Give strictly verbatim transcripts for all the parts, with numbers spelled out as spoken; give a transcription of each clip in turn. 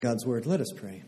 God's word, let us pray.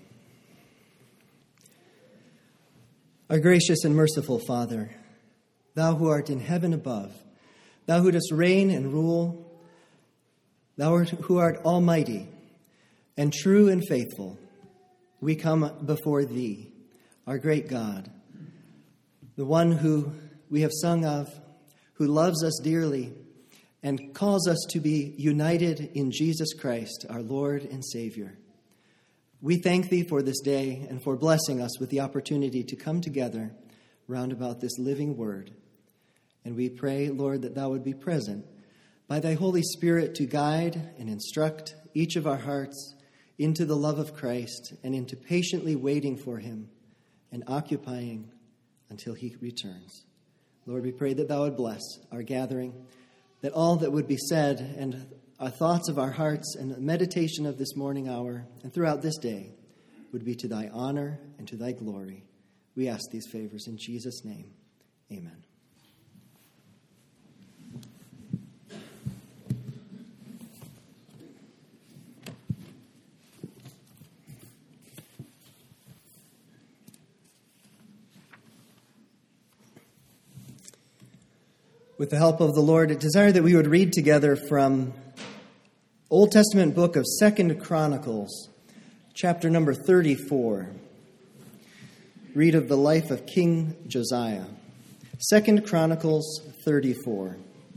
Our gracious and merciful Father, thou who art in heaven above, thou who dost reign and rule, thou who art almighty and true and faithful, we come before thee, our great God, the one who we have sung of, who loves us dearly and calls us to be united in Jesus Christ, our Lord and Savior. We thank thee for this day and for blessing us with the opportunity to come together round about this living word. And we pray, Lord, that thou would be present by thy Holy Spirit to guide and instruct each of our hearts into the love of Christ and into patiently waiting for him and occupying until he returns. Lord, we pray that thou would bless our gathering, that all that would be said and our thoughts of our hearts and the meditation of this morning hour and throughout this day would be to thy honor and to thy glory. We ask these favors in Jesus' name. Amen. With the help of the Lord, I desire that we would read together from Old Testament book of Second Chronicles, chapter number thirty-four. Read of the life of King Josiah. Second Chronicles thirty-four.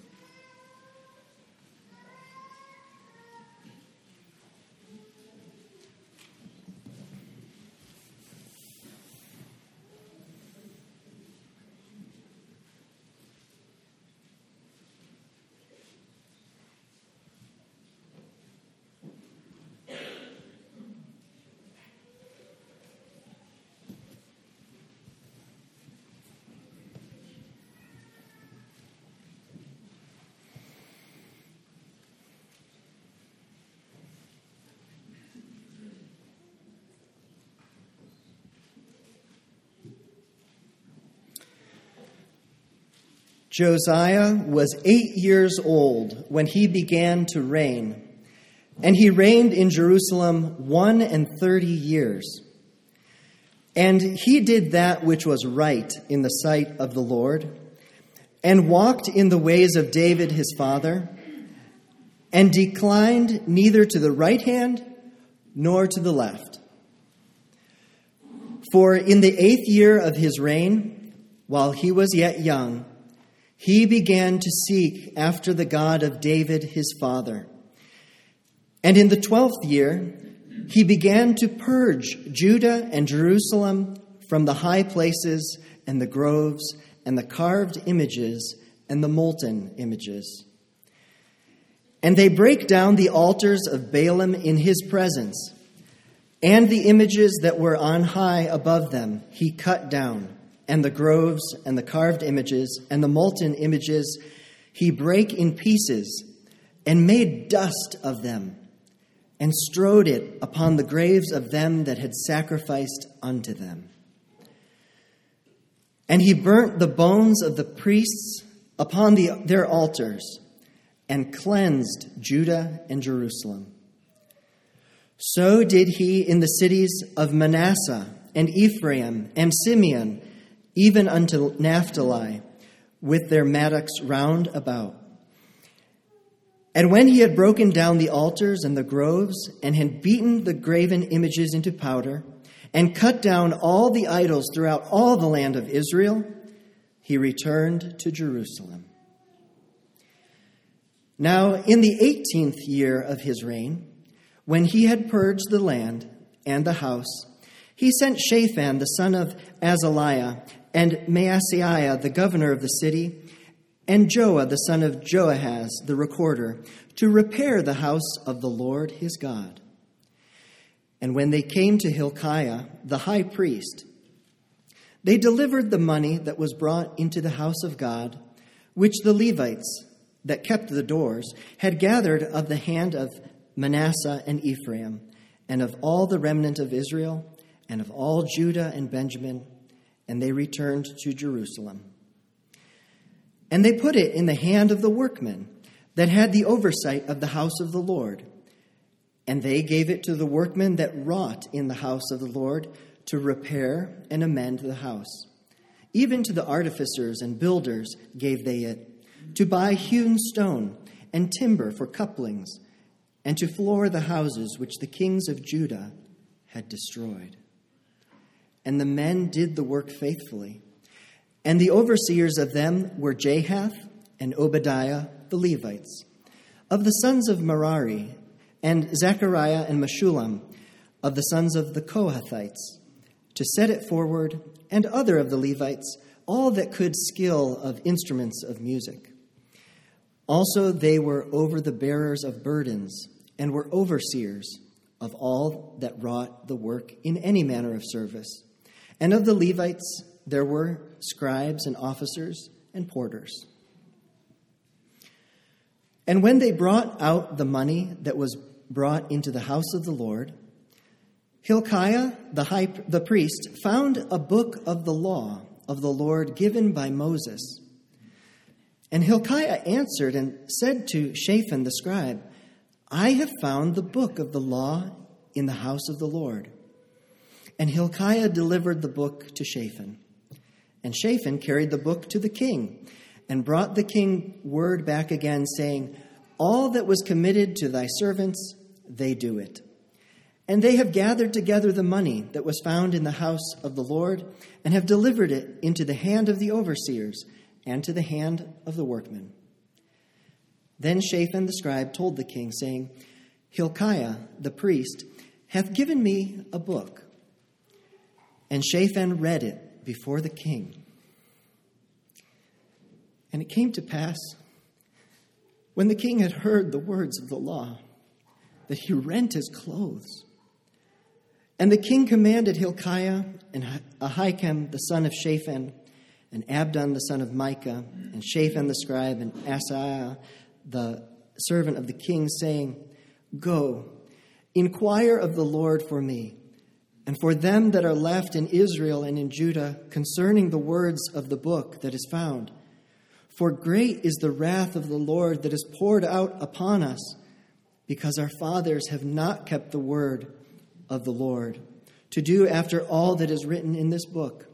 Josiah was eight years old when he began to reign, and he reigned in Jerusalem one and thirty years. And he did that which was right in the sight of the Lord, and walked in the ways of David his father, and declined neither to the right hand nor to the left. For in the eighth year of his reign, while he was yet young, he began to seek after the God of David his father. And in the twelfth year, he began to purge Judah and Jerusalem from the high places and the groves and the carved images and the molten images. And they break down the altars of Baalim in his presence, and the images that were on high above them he cut down. And the groves and the carved images and the molten images he brake in pieces and made dust of them and strode it upon the graves of them that had sacrificed unto them. And he burnt the bones of the priests upon the, their altars and cleansed Judah and Jerusalem. So did he in the cities of Manasseh and Ephraim and Simeon, even unto Naphtali, with their mattocks round about. And when he had broken down the altars and the groves, and had beaten the graven images into powder, and cut down all the idols throughout all the land of Israel, he returned to Jerusalem. Now in the eighteenth year of his reign, when he had purged the land and the house, he sent Shaphan the son of Azaliah, and Maaseiah, the governor of the city, and Joah, the son of Joahaz, the recorder, to repair the house of the Lord his God. And when they came to Hilkiah, the high priest, they delivered the money that was brought into the house of God, which the Levites that kept the doors had gathered of the hand of Manasseh and Ephraim, and of all the remnant of Israel, and of all Judah and Benjamin, and they returned to Jerusalem. And they put it in the hand of the workmen that had the oversight of the house of the Lord, And they gave it to the workmen that wrought in the house of the Lord to repair and amend the house. Even to the artificers and builders gave they it, to buy hewn stone and timber for couplings, and to floor the houses which the kings of Judah had destroyed. And the men did the work faithfully. And the overseers of them were Jahath and Obadiah the Levites. Of the sons of Merari, and Zechariah and Meshullam, of the sons of the Kohathites, to set it forward, and other of the Levites, all that could skill of instruments of music. Also they were over the bearers of burdens, and were overseers of all that wrought the work in any manner of service. And of the Levites there were scribes and officers and porters. And when they brought out the money that was brought into the house of the Lord, Hilkiah the high the priest found a book of the law of the Lord given by Moses. And Hilkiah answered and said to Shaphan the scribe, I have found the book of the law in the house of the Lord. And Hilkiah delivered the book to Shaphan. And Shaphan carried the book to the king, and brought the king word back again, saying, All that was committed to thy servants, they do it. And they have gathered together the money that was found in the house of the Lord, and have delivered it into the hand of the overseers, and to the hand of the workmen. Then Shaphan the scribe told the king, saying, Hilkiah the priest hath given me a book. And Shaphan read it before the king. And it came to pass, when the king had heard the words of the law, that he rent his clothes. And the king commanded Hilkiah and Ahikam the son of Shaphan, and Abdon the son of Micah, and Shaphan the scribe, and Asaiah the servant of the king, saying, Go, inquire of the Lord for me, and for them that are left in Israel and in Judah, concerning the words of the book that is found. For great is the wrath of the Lord that is poured out upon us, because our fathers have not kept the word of the Lord, to do after all that is written in this book.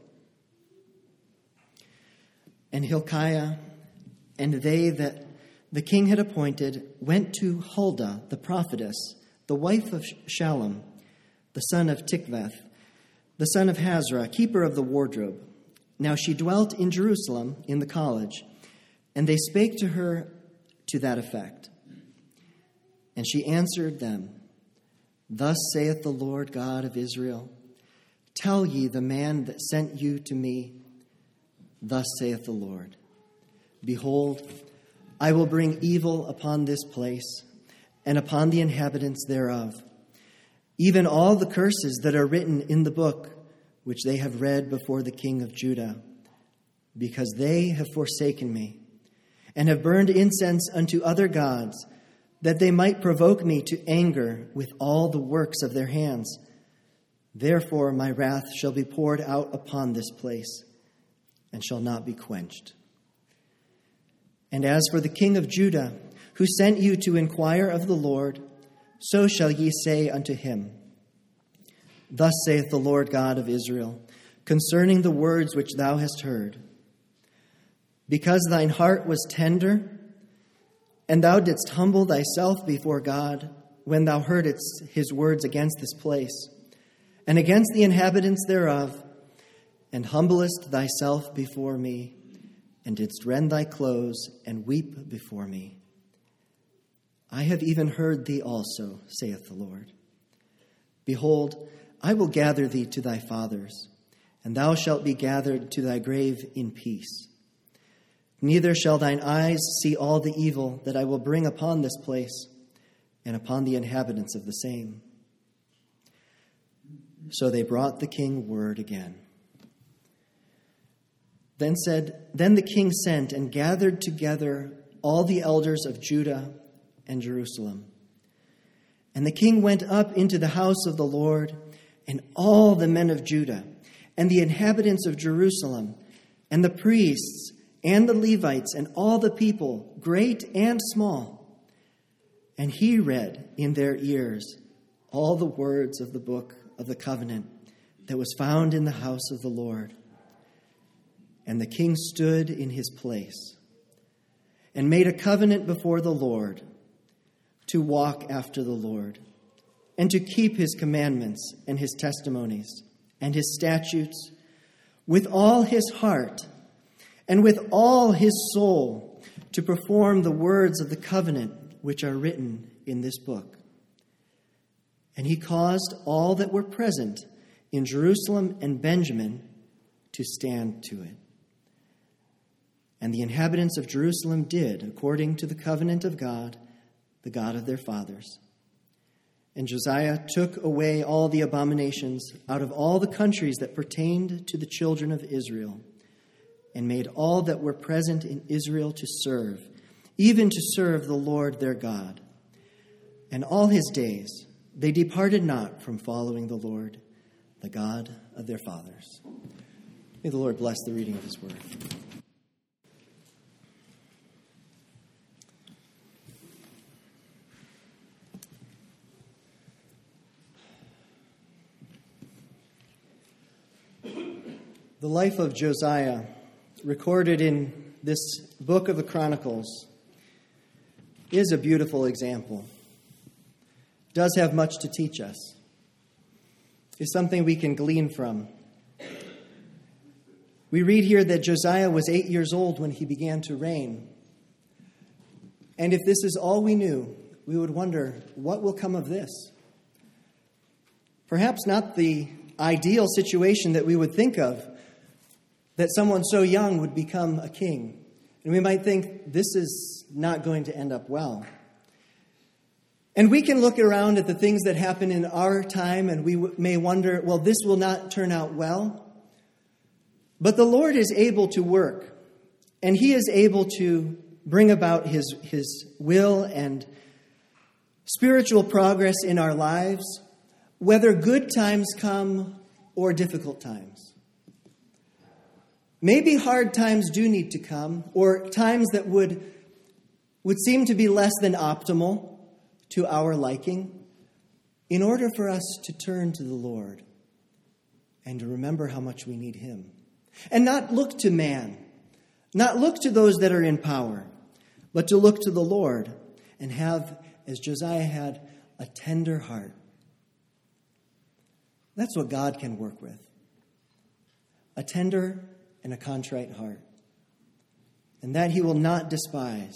And Hilkiah and they that the king had appointed went to Huldah the prophetess, the wife of Shallum, the son of Tikvath, the son of Hazra, keeper of the wardrobe. Now she dwelt in Jerusalem in the college, and they spake to her to that effect. And she answered them, Thus saith the Lord God of Israel, Tell ye the man that sent you to me, Thus saith the Lord, Behold, I will bring evil upon this place, and upon the inhabitants thereof, even all the curses that are written in the book, which they have read before the king of Judah, because they have forsaken me, and have burned incense unto other gods, that they might provoke me to anger with all the works of their hands. Therefore my wrath shall be poured out upon this place, and shall not be quenched. And as for the king of Judah, who sent you to inquire of the Lord, so shall ye say unto him, Thus saith the Lord God of Israel, concerning the words which thou hast heard. Because thine heart was tender, and thou didst humble thyself before God, when thou heardest his words against this place, and against the inhabitants thereof, and humblest thyself before me, and didst rend thy clothes, and weep before me. I have even heard thee also, saith the Lord. Behold, I will gather thee to thy fathers, and thou shalt be gathered to thy grave in peace. Neither shall thine eyes see all the evil that I will bring upon this place, and upon the inhabitants of the same. So they brought the king word again. Then said, then the king sent and gathered together all the elders of Judah and Jerusalem. And the king went up into the house of the Lord, and all the men of Judah, and the inhabitants of Jerusalem, and the priests, and the Levites, and all the people, great and small. And he read in their ears all the words of the book of the covenant that was found in the house of the Lord. And the king stood in his place and made a covenant before the Lord to walk after the Lord and to keep his commandments and his testimonies and his statutes with all his heart and with all his soul, to perform the words of the covenant which are written in this book. And he caused all that were present in Jerusalem and Benjamin to stand to it. And the inhabitants of Jerusalem did according to the covenant of God, the God of their fathers. And Josiah took away all the abominations out of all the countries that pertained to the children of Israel, and made all that were present in Israel to serve, even to serve the Lord their God. And all his days they departed not from following the Lord, the God of their fathers. May the Lord bless the reading of his word. The life of Josiah, recorded in this book of the Chronicles, is a beautiful example. It does have much to teach us. It's something we can glean from. We read here that Josiah was eight years old when he began to reign. And if this is all we knew, we would wonder, what will come of this? Perhaps not the ideal situation that we would think of, that someone so young would become a king. And we might think, this is not going to end up well. And we can look around at the things that happen in our time, and we may wonder, well, this will not turn out well. But the Lord is able to work, and he is able to bring about his, his will and spiritual progress in our lives, whether good times come or difficult times. Maybe hard times do need to come, or times that would, would seem to be less than optimal to our liking, in order for us to turn to the Lord and to remember how much we need him. And not look to man, not look to those that are in power, but to look to the Lord and have, as Josiah had, a tender heart. That's what God can work with. A tender and a contrite heart. And that he will not despise.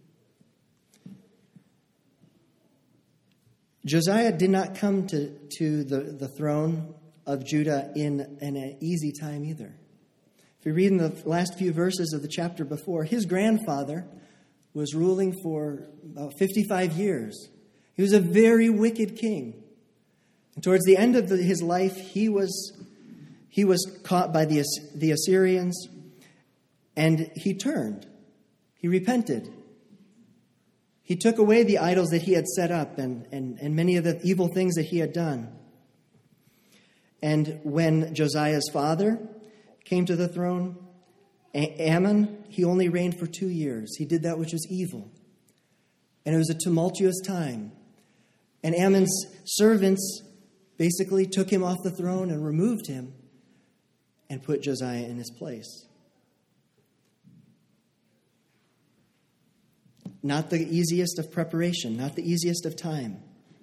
Josiah did not come to, to the, the throne of Judah in, in an easy time either. If you read in the last few verses of the chapter before, his grandfather was ruling for about fifty-five years. He was a very wicked king. And towards the end of the, his life, he was, he was caught by the, the Assyrians, and he turned. He repented. He took away the idols that he had set up and, and, and many of the evil things that he had done. And when Josiah's father came to the throne, Amon, he only reigned for two years. He did that which was evil. And it was a tumultuous time. And Ammon's servants basically took him off the throne and removed him and put Josiah in his place. Not the easiest of preparation, not the easiest of time.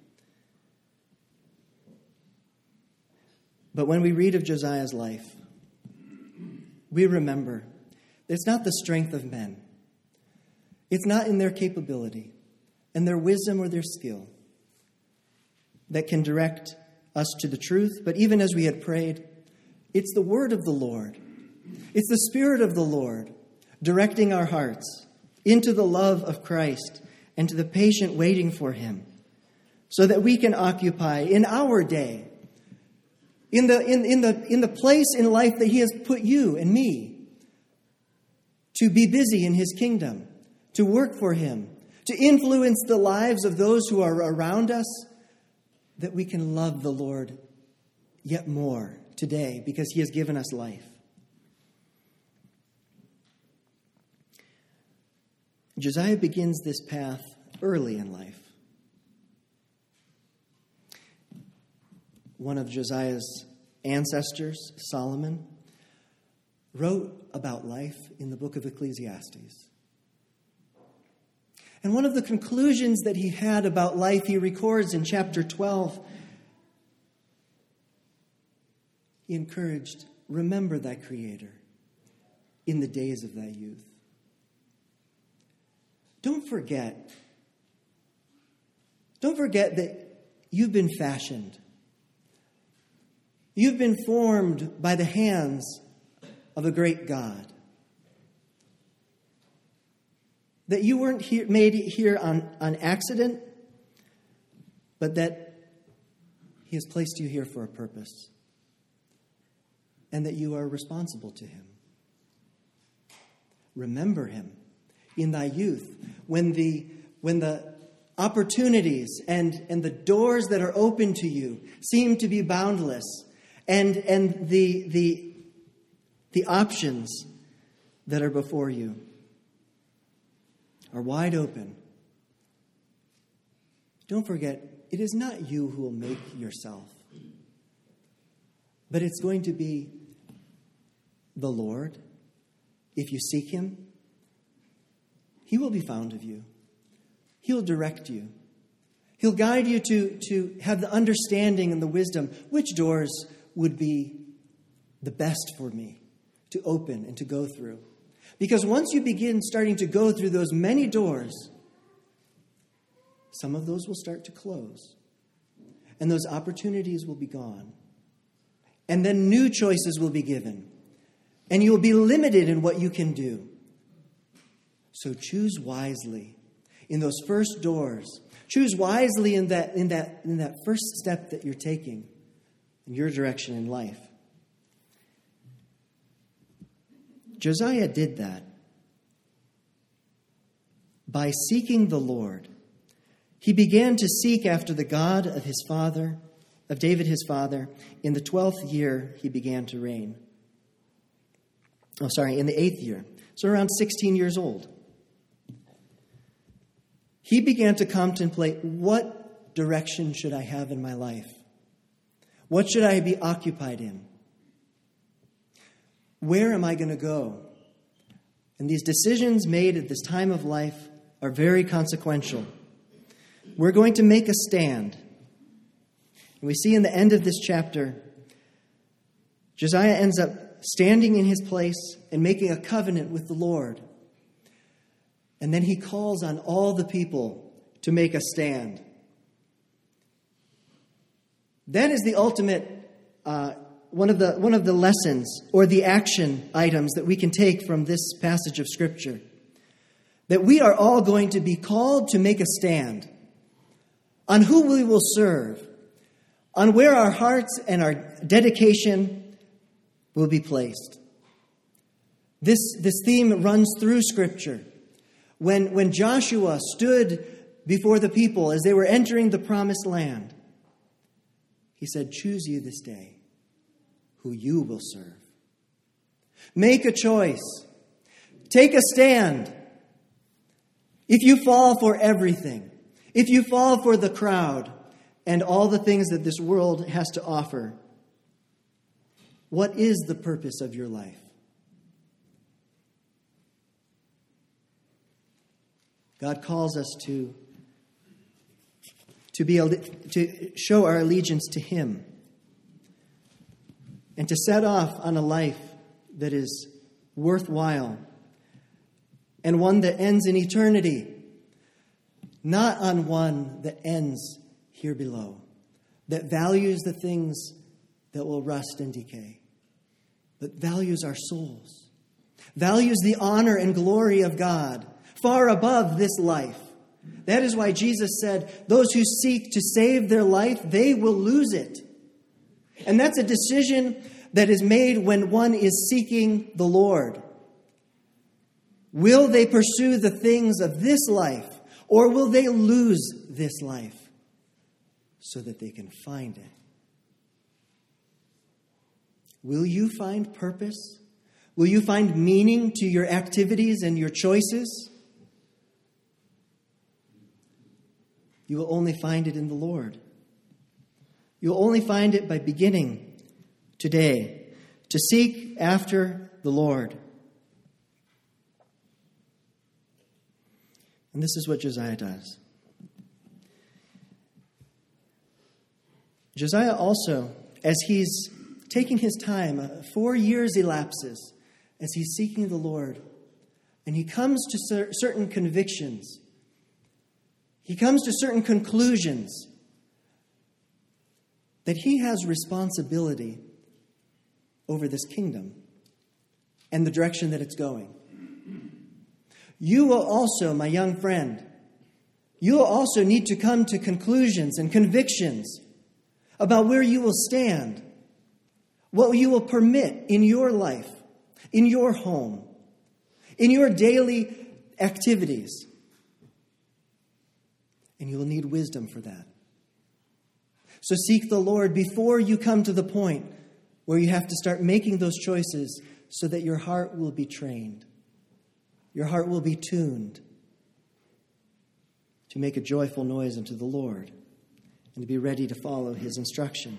But when we read of Josiah's life, we remember that it's not the strength of men. It's not in their capability and their wisdom or their skill that can direct us to the truth. But even as we had prayed, it's the word of the Lord. It's the Spirit of the Lord directing our hearts into the love of Christ and to the patient waiting for him, so that we can occupy in our day, in the, in, in the, in the place in life that he has put you and me, to be busy in his kingdom, to work for him, to influence the lives of those who are around us, that we can love the Lord yet more today because he has given us life. Josiah begins this path early in life. one of Josiah's ancestors, Solomon, wrote about life in the book of Ecclesiastes. And one of the conclusions that he had about life, he records in chapter twelve. He encouraged, remember thy Creator in the days of thy youth. Don't forget. Don't forget that you've been fashioned. You've been formed by the hands of a great God. That you weren't here, made here on, on accident, but that He has placed you here for a purpose. And that you are responsible to Him. Remember Him in thy youth, when the when the opportunities and, and the doors that are open to you seem to be boundless, and and the the the options that are before you are wide open. Don't forget, it is not you who will make yourself, but it's going to be the Lord. If you seek Him, He will be found of you. He'll direct you. He'll guide you to, to have the understanding and the wisdom. Which doors would be the best for me to open and to go through? Because once you begin starting to go through those many doors, some of those will start to close. And those opportunities will be gone. And then new choices will be given. And you will be limited in what you can do. So choose wisely in those first doors. Choose wisely in that, in that, in that first step that you're taking in your direction in life. Josiah did that by seeking the Lord. He began to seek after the God of his father, of David his father. In the twelfth year, he began to reign. Oh, sorry, in the eighth year. So around sixteen years old. He began to contemplate, what direction should I have in my life? What should I be occupied in? Where am I going to go? And these decisions made at this time of life are very consequential. We're going to make a stand. And we see in the end of this chapter, Josiah ends up standing in his place and making a covenant with the Lord. And then he calls on all the people to make a stand. That is the ultimate, uh, one of the one of the lessons or the action items that we can take from this passage of Scripture. That we are all going to be called to make a stand on who we will serve, on where our hearts and our dedication will be placed. This, this theme runs through Scripture. When, when Joshua stood before the people as they were entering the promised land, he said, choose you this day who you will serve. Make a choice. Take a stand. If you fall for everything, if you fall for the crowd and all the things that this world has to offer, what is the purpose of your life? God calls us to, to, be, to show our allegiance to Him and to set off on a life that is worthwhile and one that ends in eternity, not on one that ends here below, that values the things that will rust and decay, but values our souls, values the honor and glory of God far above this life. That is why Jesus said, those who seek to save their life, they will lose it. And that's a decision that is made when one is seeking the Lord. Will they pursue the things of this life, or will they lose this life so that they can find it? Will you find purpose? Will you find meaning to your activities and your choices? You will only find it in the Lord. You'll only find it by beginning today to seek after the Lord. And this is what Josiah does. Josiah also, as he's taking his time, uh, four years elapses as he's seeking the Lord, and he comes to cer- certain convictions. He comes to certain conclusions that he has responsibility over this kingdom and the direction that it's going. You will also, my young friend, you will also need to come to conclusions and convictions about where you will stand, what you will permit in your life, in your home, in your daily activities. And you will need wisdom for that. So seek the Lord before you come to the point where you have to start making those choices so that your heart will be trained. Your heart will be tuned to make a joyful noise unto the Lord and to be ready to follow his instruction.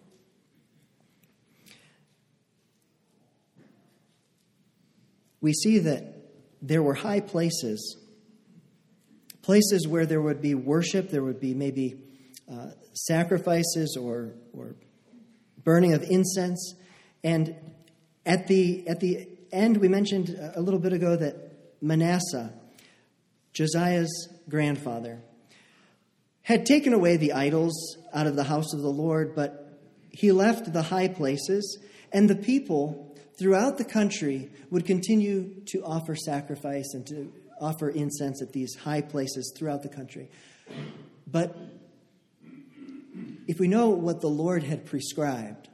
We see that there were high places, places where there would be worship, there would be maybe uh, sacrifices or, or burning of incense. And at the at the end, we mentioned a little bit ago that Manasseh, Josiah's grandfather, had taken away the idols out of the house of the Lord, but he left the high places, and the people throughout the country would continue to offer sacrifice and to offer incense at these high places throughout the country. But if we know what the Lord had prescribed,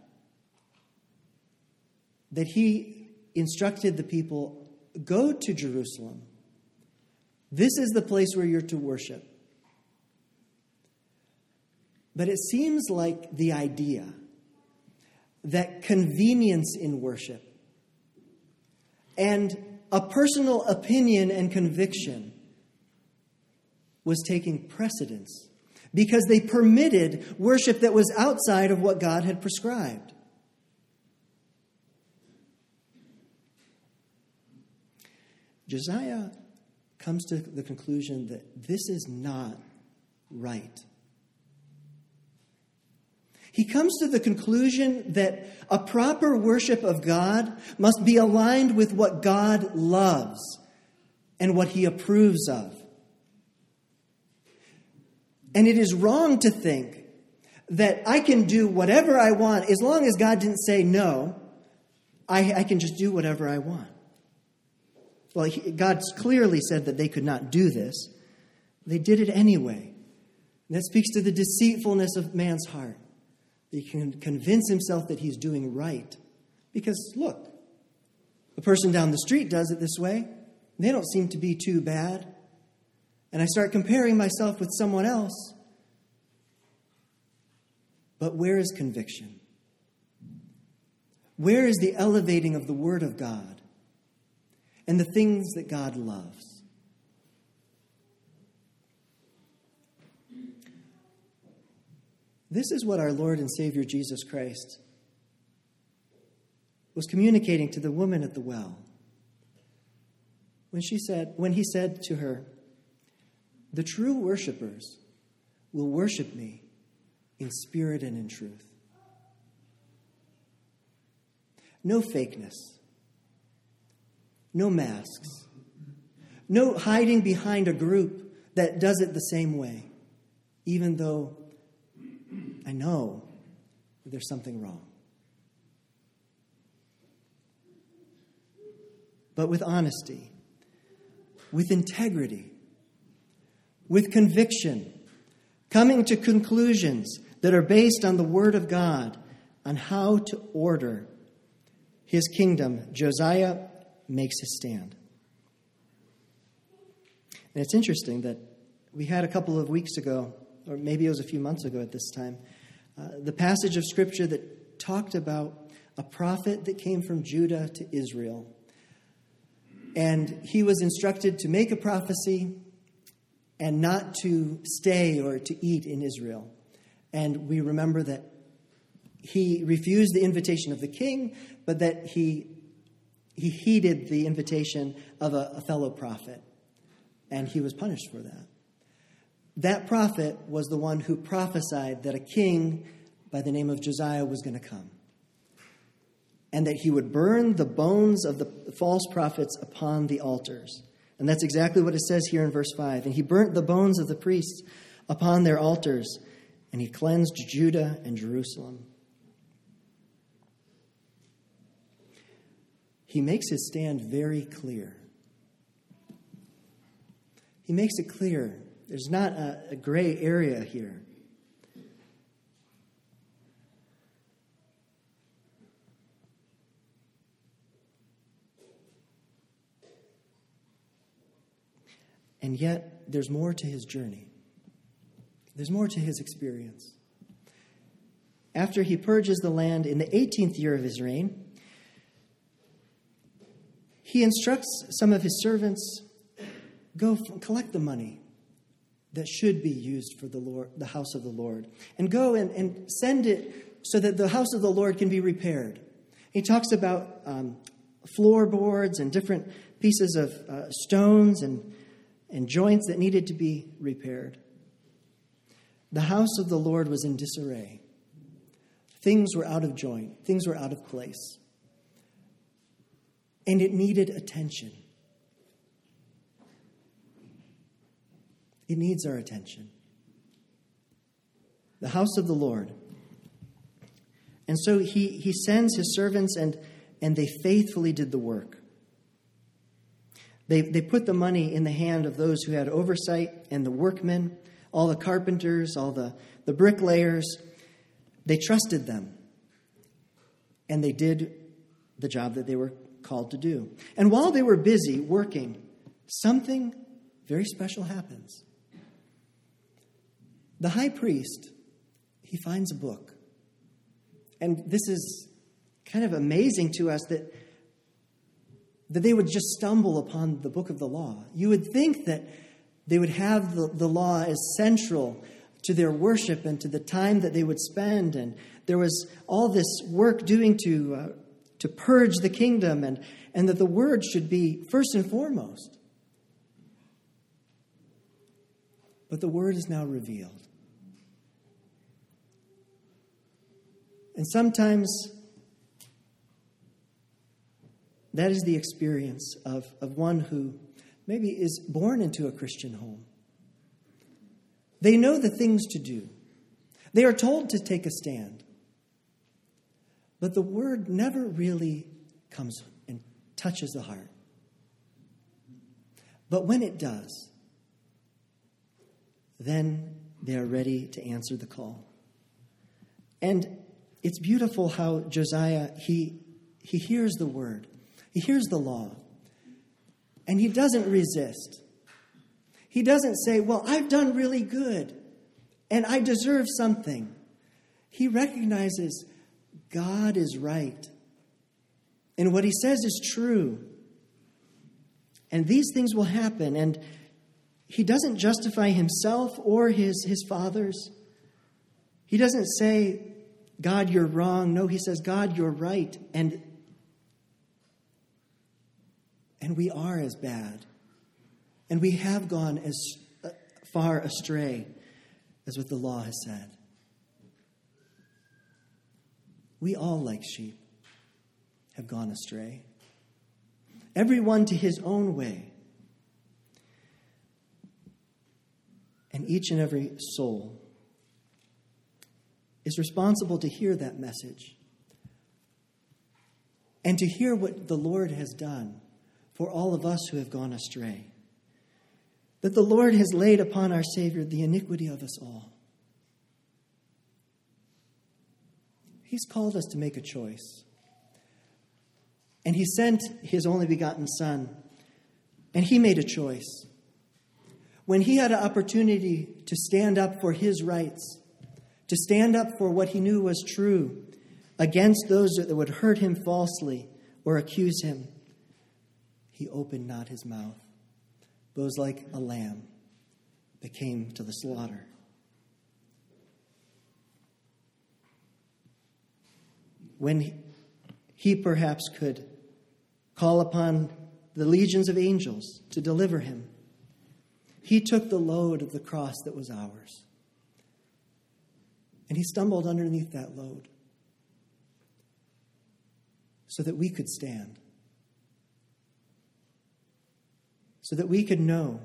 that he instructed the people, go to Jerusalem. This is the place where you're to worship. But it seems like the idea that convenience in worship and a personal opinion and conviction was taking precedence because they permitted worship that was outside of what God had prescribed. Josiah comes to the conclusion that this is not right. He comes to the conclusion that a proper worship of God must be aligned with what God loves and what he approves of. And it is wrong to think that I can do whatever I want as long as God didn't say no. I, I can just do whatever I want. Well, he, God clearly said that they could not do this. They did it anyway. And that speaks to the deceitfulness of man's heart. He can convince himself that he's doing right. Because, look, the person down the street does it this way. They don't seem to be too bad. And I start comparing myself with someone else. But where is conviction? Where is the elevating of the Word of God and the things that God loves? This is what our Lord and Savior Jesus Christ was communicating to the woman at the well. When she said, when he said to her, "The true worshipers will worship me in spirit and in truth." No fakeness. No masks. No hiding behind a group that does it the same way, even though I know that there's something wrong. But with honesty, with integrity, with conviction, coming to conclusions that are based on the Word of God on how to order his kingdom, Josiah makes his stand. And it's interesting that we had a couple of weeks ago, or maybe it was a few months ago at this time, uh, the passage of Scripture that talked about a prophet that came from Judah to Israel. And he was instructed to make a prophecy and not to stay or to eat in Israel. And we remember that he refused the invitation of the king, but that he, he heeded the invitation of a, a fellow prophet, and he was punished for that. That prophet was the one who prophesied that a king by the name of Josiah was going to come, and that he would burn the bones of the false prophets upon the altars. And that's exactly what it says here in verse five. And he burnt the bones of the priests upon their altars, and he cleansed Judah and Jerusalem. He makes his stand very clear. He makes it clear. There's not a, a gray area here. And yet, there's more to his journey. There's more to his experience. After he purges the land in the eighteenth year of his reign, he instructs some of his servants, go f- collect the money that should be used for the Lord, the house of the Lord, and go and, and send it so that the house of the Lord can be repaired. He talks about um, floorboards and different pieces of uh, stones and and joints that needed to be repaired. The house of the Lord was in disarray. Things were out of joint. Things were out of place. And it needed attention. It needs our attention. The house of the Lord. And so he, he sends his servants, and, and they faithfully did the work. They, they put the money in the hand of those who had oversight, and the workmen, all the carpenters, all the, the bricklayers. They trusted them, and they did the job that they were called to do. And while they were busy working, something very special happens. The high priest, he finds a book. And this is kind of amazing to us that that they would just stumble upon the book of the law. You would think that they would have the, the law as central to their worship and to the time that they would spend. And there was all this work doing to uh, to purge the kingdom, and, and that the word should be first and foremost. But the word is now revealed. And sometimes that is the experience of, of one who maybe is born into a Christian home. They know the things to do. They are told to take a stand. But the word never really comes and touches the heart. But when it does, then they are ready to answer the call. And it's beautiful how Josiah, he, he hears the word. He hears the law, and he doesn't resist. He doesn't say, well, I've done really good, and I deserve something. He recognizes God is right, and what he says is true. And these things will happen, and he doesn't justify himself or his, his fathers. He doesn't say, God, you're wrong. No, he says, God, you're right, and And we are as bad. And we have gone as far astray as what the law has said. We all, like sheep, have gone astray. Everyone to his own way. And each and every soul is responsible to hear that message and to hear what the Lord has done for all of us who have gone astray. That the Lord has laid upon our Savior the iniquity of us all. He's called us to make a choice. And he sent his only begotten Son, and he made a choice. When he had an opportunity to stand up for his rights, to stand up for what he knew was true against those that would hurt him falsely or accuse him, he opened not his mouth, but was like a lamb that came to the slaughter. when he, he perhaps could call upon the legions of angels to deliver him, he took the load of the cross that was ours. And he stumbled underneath that load so that we could stand, so that we could know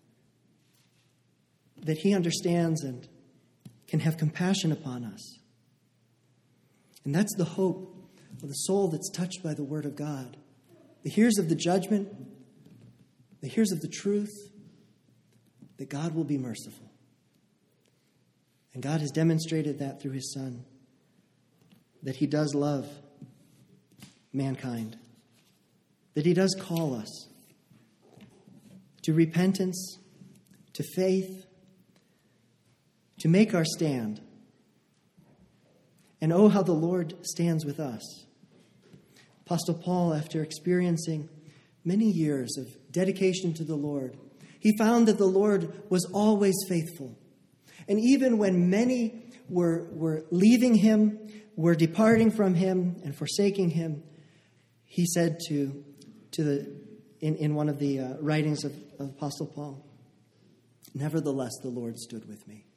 that he understands and can have compassion upon us. And that's the hope of the soul that's touched by the word of God, that hears of the judgment, that hears of the truth, that God will be merciful. And God has demonstrated that through his Son, that he does love mankind, that he does call us to repentance, to faith, to make our stand. And oh, how the Lord stands with us. Apostle Paul, after experiencing many years of dedication to the Lord, he found that the Lord was always faithful. And even when many were, were leaving him, were departing from him and forsaking him, he said to, to the in, in one of the uh, writings of, of Apostle Paul, "Nevertheless, the Lord stood with me."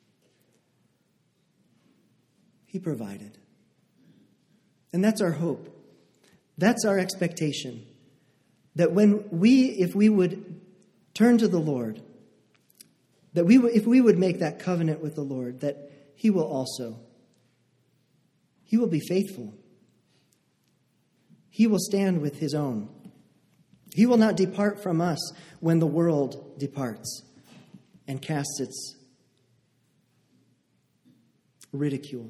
He provided. And that's our hope. That's our expectation. That when we, if we would turn to the Lord, that we, if we would make that covenant with the Lord, that he will also, he will be faithful. He will stand with his own. He will not depart from us when the world departs and casts its ridicule.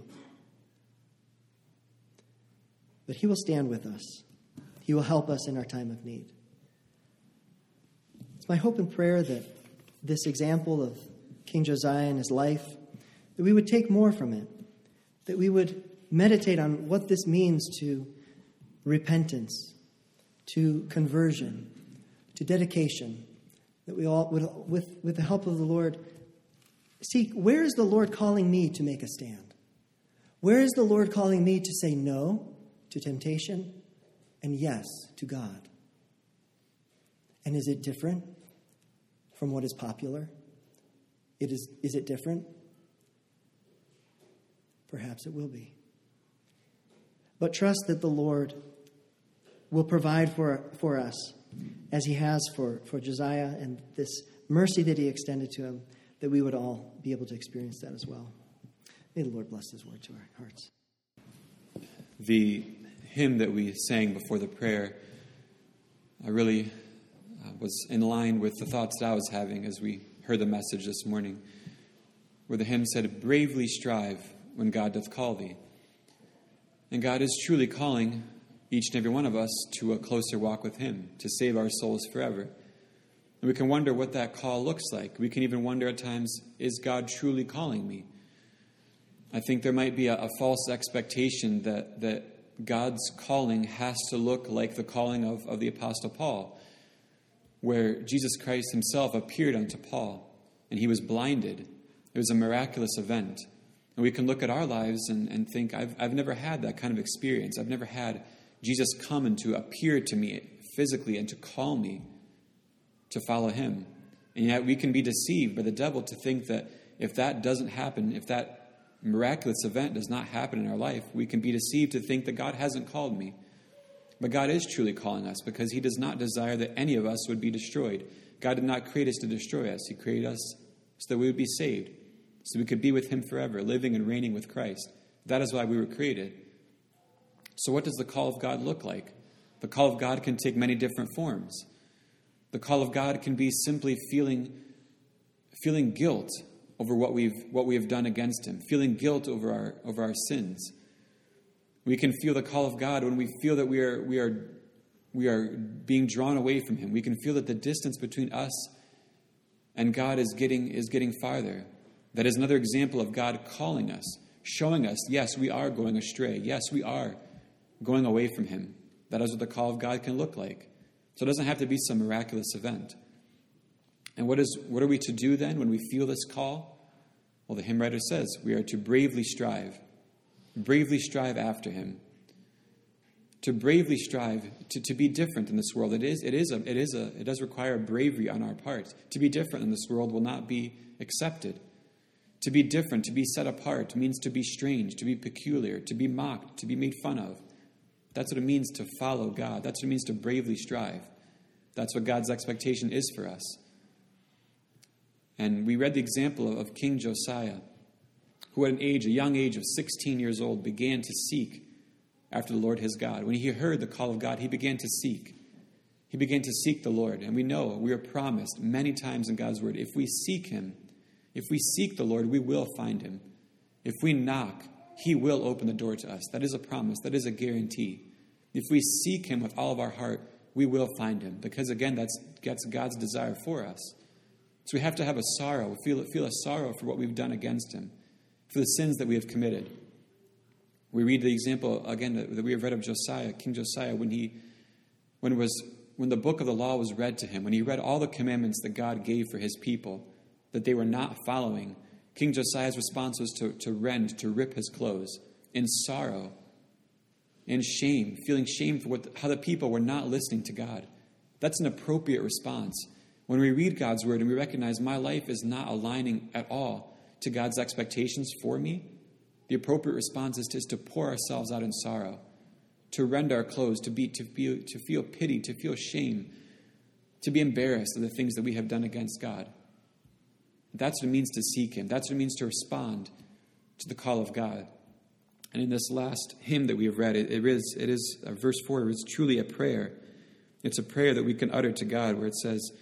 But he will stand with us. He will help us in our time of need. It's my hope and prayer that this example of King Josiah and his life, that we would take more from it, that we would meditate on what this means to repentance, to conversion, to dedication, that we all would, with, with the help of the Lord, seek, where is the Lord calling me to make a stand? Where is the Lord calling me to say no to temptation and yes to God? And is it different from what is popular? It is, is it different? Perhaps it will be. But trust that the Lord will provide for, for us as he has for, for Josiah, and this mercy that he extended to him, that we would all be able to experience that as well. May the Lord bless his word to our hearts. The hymn that we sang before the prayer I really uh, was in line with the thoughts that I was having as we heard the message this morning, where the hymn said, "Bravely strive when God doth call thee." And God is truly calling each and every one of us to a closer walk with him, to save our souls forever. And we can wonder what that call looks like. We can even wonder at times, is God truly calling me? I think there might be a, a false expectation that, that God's calling has to look like the calling of, of the Apostle Paul, where Jesus Christ himself appeared unto Paul, and he was blinded. It was a miraculous event. And we can look at our lives and, and think, I've, I've never had that kind of experience. I've never had Jesus come and to appear to me physically and to call me to follow him. And yet we can be deceived by the devil to think that if that doesn't happen, if that miraculous event does not happen in our life, we can be deceived to think that God hasn't called me. But God is truly calling us, because he does not desire that any of us would be destroyed. God did not create us to destroy us. He created us so that we would be saved, so we could be with him forever, living and reigning with Christ. That is why we were created. So what does the call of God look like? The call of God can take many different forms. The call of God can be simply feeling, feeling guilt over what we've what we have done against him, feeling guilt over our over our sins. We can feel the call of God when we feel that we are we are we are being drawn away from him. We can feel that the distance between us and God is getting is getting farther. That is another example of God calling us, showing us, yes, we are going astray. Yes, we are going away from him. That is what the call of God can look like. So it doesn't have to be some miraculous event. And what is what are we to do then when we feel this call? Well, the hymn writer says we are to bravely strive. Bravely strive after him. to bravely strive to, to be different in this world. It is, it is a, it is a, it does require bravery on our part. To be different in this world will not be accepted. To be different, to be set apart, means to be strange, to be peculiar, to be mocked, to be made fun of. That's what it means to follow God. That's what it means to bravely strive. That's what God's expectation is for us. And we read the example of King Josiah, who at an age, a young age of sixteen years old, began to seek after the Lord his God. When he heard the call of God, he began to seek. He began to seek the Lord. And we know, we are promised many times in God's word, if we seek him, if we seek the Lord, we will find him. If we knock, he will open the door to us. That is a promise. That is a guarantee. If we seek him with all of our heart, we will find him. Because again, that's, that's God's desire for us. So we have to have a sorrow, feel, feel a sorrow for what we've done against him, for the sins that we have committed. We read the example, again, that we have read of Josiah, King Josiah, when he, when it was, when the book of the law was read to him, when he read all the commandments that God gave for his people, that they were not following, King Josiah's response was to, to rend, to rip his clothes in sorrow, in shame, feeling shame for what, how the people were not listening to God. That's an appropriate response. When we read God's word and we recognize my life is not aligning at all to God's expectations for me, the appropriate response is to, is to pour ourselves out in sorrow, to rend our clothes, to be to feel to feel pity, to feel shame, to be embarrassed of the things that we have done against God. That's what it means to seek him. That's what it means to respond to the call of God. And in this last hymn that we have read, it, it is, it is uh, verse four, it's truly a prayer. It's a prayer that we can utter to God where it says,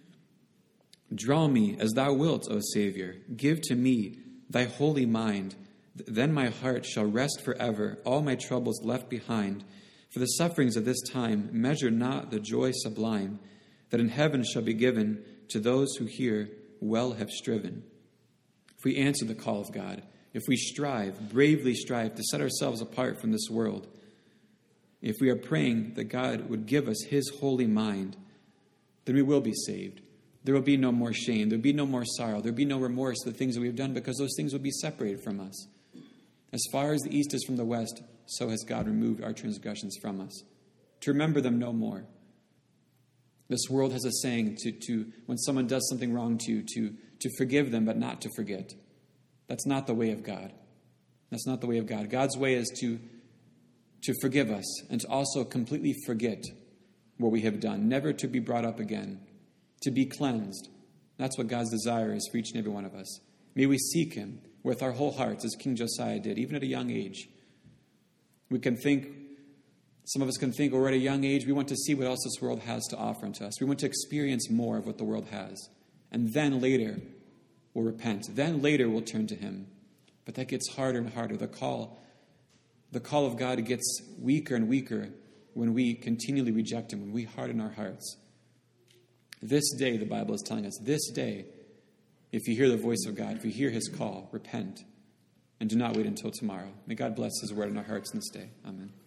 "Draw me as thou wilt, O Savior. Give to me thy holy mind. Then my heart shall rest forever, all my troubles left behind. For the sufferings of this time measure not the joy sublime, that in heaven shall be given to those who here well have striven." If we answer the call of God, if we strive, bravely strive to set ourselves apart from this world, if we are praying that God would give us his holy mind, then we will be saved. There will be no more shame. There will be no more sorrow. There will be no remorse for the things that we have done, because those things will be separated from us. As far as the east is from the west, so has God removed our transgressions from us, to remember them no more. This world has a saying to, to when someone does something wrong to you, to, to forgive them, but not to forget. That's not the way of God. That's not the way of God. God's way is to, to forgive us and to also completely forget what we have done, never to be brought up again, to be cleansed. That's what God's desire is for each and every one of us. May we seek him with our whole hearts, as King Josiah did, even at a young age. We can think, some of us can think, we're at a young age, we want to see what else this world has to offer unto us. We want to experience more of what the world has. And then later, we'll repent. Then later, we'll turn to him. But that gets harder and harder. The call, the call of God gets weaker and weaker when we continually reject him, when we harden our hearts. This day, the Bible is telling us, this day, if you hear the voice of God, if you hear his call, repent, and do not wait until tomorrow. May God bless his word in our hearts in this day. Amen.